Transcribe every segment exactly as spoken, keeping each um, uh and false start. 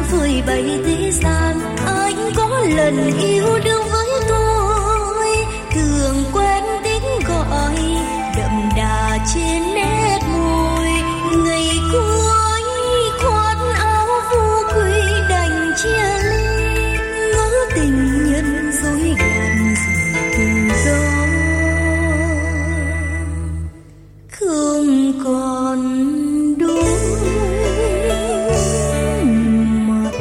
phơi bày thế gian. Anh có lần yêu đương với tôi, thường quen tiếng gọi đậm đà trên nét môi. Ngày cuối khoác áo vô quy đành chia ly, ngỡ tình nhân dối gạt rồi từ đó không còn đôi mặt.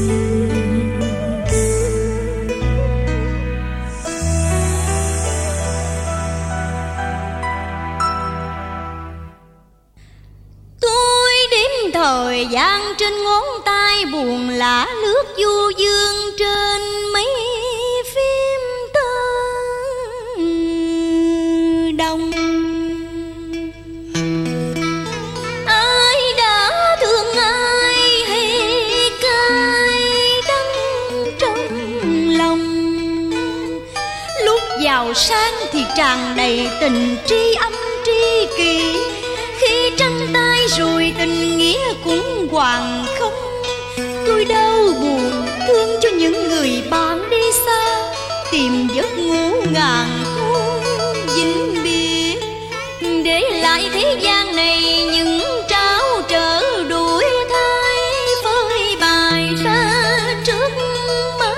Tôi đếm thời gian trên ngón tay, buồn lạ lướt du dương trên mấy phim Tân Đồng. Ai đã thương ai hay cay đắng trong lòng, lúc giàu sang thì tràn đầy tình tri âm tri kỷ, khi tranh tay rồi tình nghĩa cũng hoàng không. Tôi đau buồn thương cho những người bạn đi xa, tìm giấc ngủ ngàn thu vĩnh biệt, để lại thế gian này những tráo trở đuổi thay phơi bày ra trước mắt.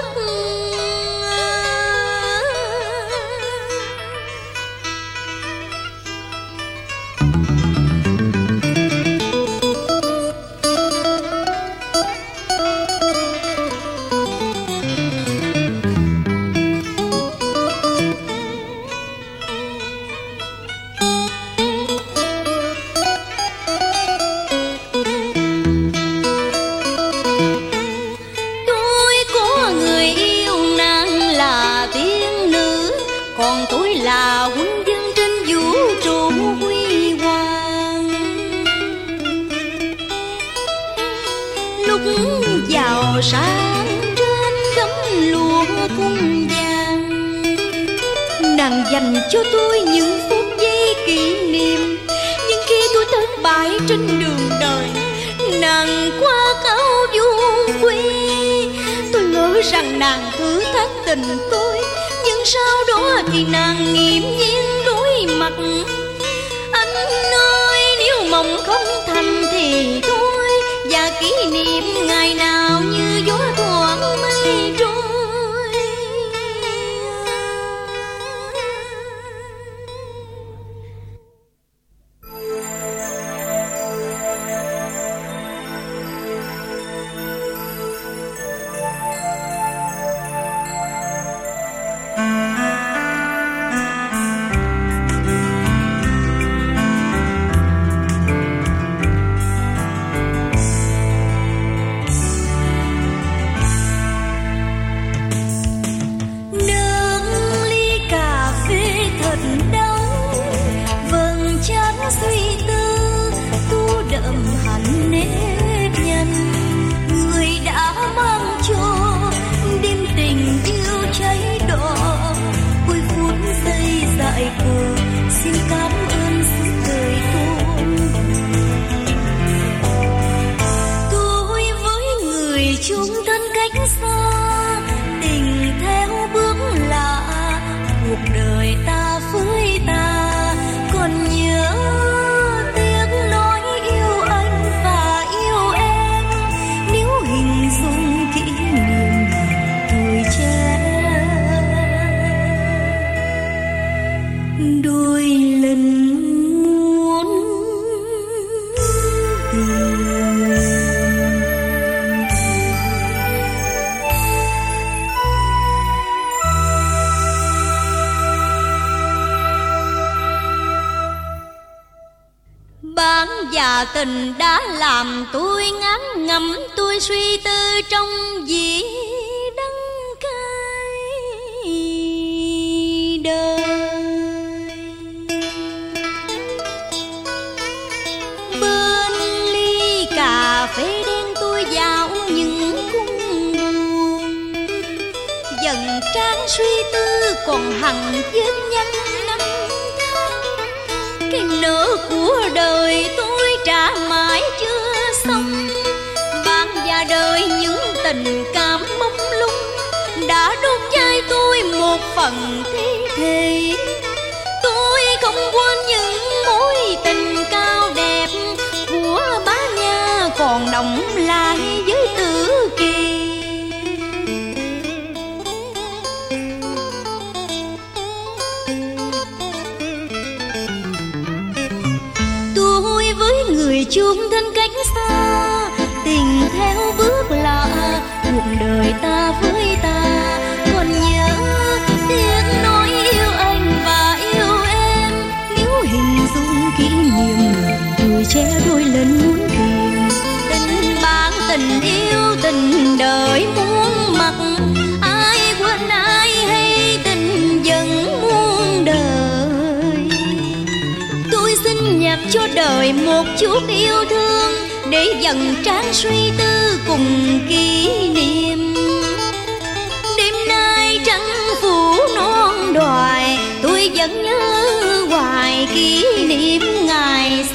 Còn tôi là quân dân trên vũ trụ huy hoàng. Lúc giàu sang trên gấm lụa cung vàng, nàng dành cho tôi những phút giây kỷ niệm. Nhưng khi tôi thất bại trên đường đời, nàng qua cao du quy. Tôi ngỡ rằng nàng thử thách tình tôi, nhưng sau đó thì nàng nghiễm nhiên đối mặt. Anh ơi, nếu mộng không thành thì thôi, và kỷ niệm ngày nào như gió thoảng mây trôi. Chúng thân cách xa, tình theo bước lạ, cuộc đời ta với ta còn nhớ tiếng nói yêu anh và yêu em. Nếu hình dung kỷ niệm tuổi trẻ, đôi lần muốn tìm. Bán và tình đã làm tôi ngán ngẩm, tôi suy tư trong dĩ đắng cay đời. Bên ly cà phê đen tôi dạo những cung buồn, dần trang suy tư còn hằn vết nhăn năm tháng. Cái nợ của đời tôi trả mãi chưa xong, bạn và đời những tình cảm mông lung đã đốt cháy tôi một phần thi thể. Tôi không quên những mối tình cao đẹp của bá nhà còn đọng lại với Tử Kỳ. Tôi với người chung thân cách xa, tình theo bước lạ, cuộc đời ta với ta còn nhớ tiếng nói yêu anh và yêu em. Nếu hình dung kỷ niệm tuổi trẻ đôi lần muốn tìm, tình bạn tình yêu tình đời muôn mặt, ai quên ai hay tình vẫn muôn đời. Tôi xin nhặt cho đời một chút yêu thương để dần tráng suy tư cùng kỷ niệm. Đêm nay trăng phủ non đoài, tôi vẫn nhớ hoài kỷ niệm ngày